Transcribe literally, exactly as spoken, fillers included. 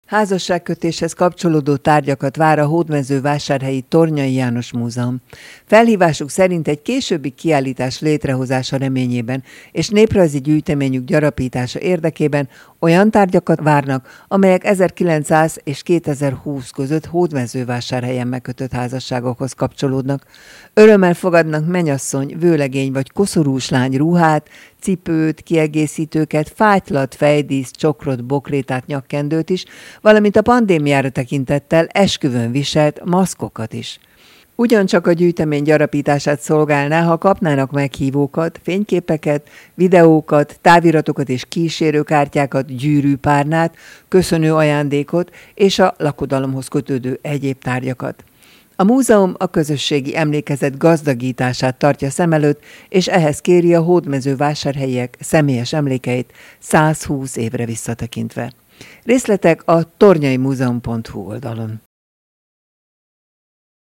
Házasságkötéshez kapcsolódó tárgyakat vár a hódmezővásárhelyi Tornyai János Múzeum. Felhívásuk szerint egy későbbi kiállítás létrehozása reményében és néprajzi gyűjteményük gyarapítása érdekében olyan tárgyakat várnak, amelyek ezerkilencszáz és kétezer-húsz között Hódmezővásárhelyen megkötött házasságokhoz kapcsolódnak. Örömmel fogadnak mennyasszony, vőlegény vagy koszorús lány ruhát, cipőt, kiegészítőket, fátylat, fejdísz, csokrot, bokrétát, nyakkendőt is, valamint a pandémiára tekintettel esküvőn viselt maszkokat is. Ugyancsak a gyűjtemény gyarapítását szolgálná, ha kapnának meghívókat, fényképeket, videókat, táviratokat és kísérőkártyákat, gyűrűpárnát, köszönő ajándékot és a lakodalomhoz kötődő egyéb tárgyakat. A múzeum a közösségi emlékezet gazdagítását tartja szem előtt, és ehhez kéri a hódmezővásárhelyiek személyes emlékeit százhúsz évre visszatekintve. Részletek a tornyaimúzeum pont hu oldalon.